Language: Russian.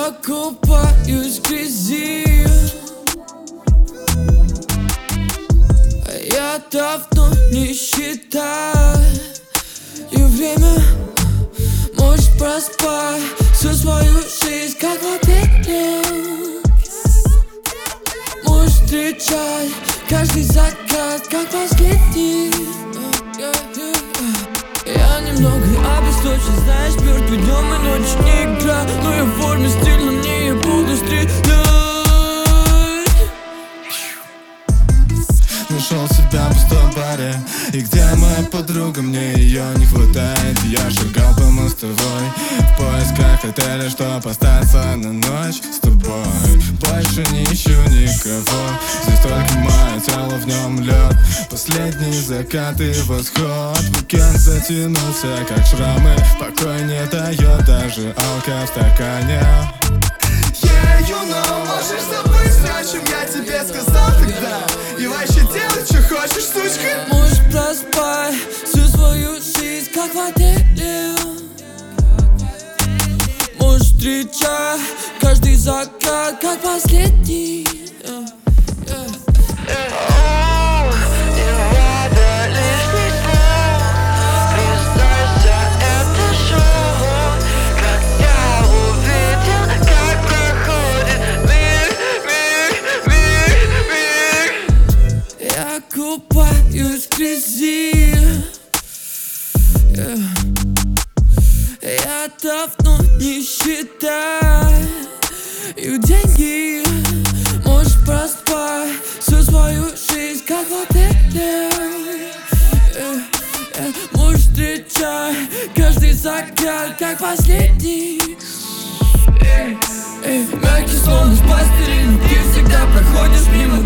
Я купаюсь в грязи, я давно не считаю время. Можешь проспать всю свою жизнь, как в отеле. Можешь встречать каждый закат, как последний. Я немного обесточен, знаешь, мертвый днем и ночью не играю. Но я в форме, стильно, мне я буду стрелять. Нашел себя в пустом баре, и где моя подруга, мне ее не хватает. Я шагал по мостовой в поисках отеля, чтоб остаться на ночь с тобой. Больше не ищу никого, здесь только мое тело, в нем лед. Последний закат и восход, уикенд затянулся, как шрамы. Покой не дает даже алка в стакане. Yeah, you know, можешь забыть все, о чем я тебе сказал тогда, и вообще делать, что хочешь, сучка. Можешь проспать всю свою жизнь, как в отеле. Можешь встречать каждый закат, как последний. Я купаюсь в грязи, я давно не считаю деньги. Можешь проспать всю свою жизнь, как в отеле. Можешь встречать каждый закат, как последний. Мягкий, словно с пластилина, ты всегда проходишь мимо.